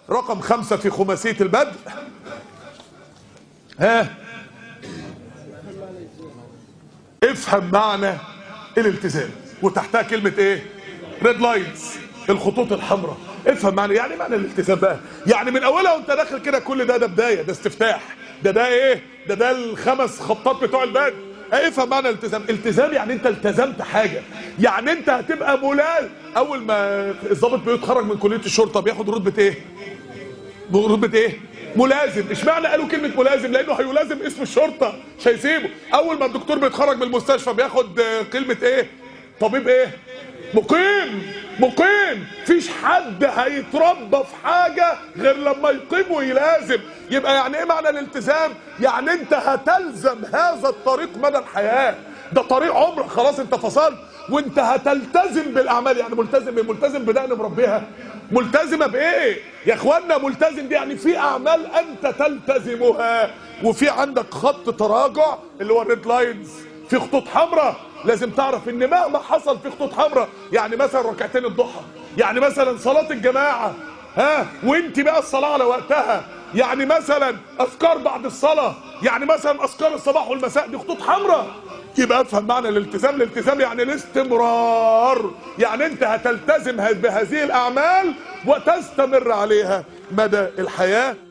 رقم 5 في خماسية البدء. ها، افهم معنى الالتزام، وتحتها كلمة ايه؟ ريد لاينز، الخطوط الحمراء. افهم معنى، يعني معنى الالتزام بقى، يعني من اولها وانت داخل كده كل ده بداية، ده استفتاح، ده ايه؟ ده الخمس خطات بتوع البدء. افهم معنى الالتزام. التزام يعني انت التزمت حاجة، يعني انت هتبقى ملازم. اول ما الضابط بيتخرج من كلية الشرطة بياخد رتبة ايه؟ رتبة ايه؟ ملازم. اشمعنى قالوا كلمة ملازم؟ لانه هيلازم اسم الشرطة، مش هيسيبه. اول ما الدكتور بيتخرج من المستشفى بياخد كلمة ايه؟ طبيب ايه؟ مقيم. مقيم. مفيش حد هيتربى في حاجة غير لما يقيم ويلازم. يبقى يعني ايه معنى الالتزام؟ يعني انت هتلزم هذا الطريق مدى الحياة، ده طريق عمرك، خلاص انت فصلت وانت هتلتزم بالاعمال. يعني ملتزم ايه؟ ملتزم بدأن مربيها. ملتزمة بايه يا اخوانا؟ ملتزم دي يعني في اعمال انت تلتزمها، وفي عندك خط تراجع اللي هو الريد لاينز، في خطوط حمراء. لازم تعرف ان مهما حصل في خطوط حمراء. يعني مثلا ركعتين الضحى، يعني مثلا صلاة الجماعة، ها، وانت بقى الصلاة على وقتها، يعني مثلا اذكار بعد الصلاة، يعني مثلا اذكار الصباح والمساء، دي خطوط حمراء. يبقى افهم معنى الالتزام. الالتزام يعني الاستمرار، يعني انت هتلتزم بهذه الاعمال وتستمر عليها مدى الحياة.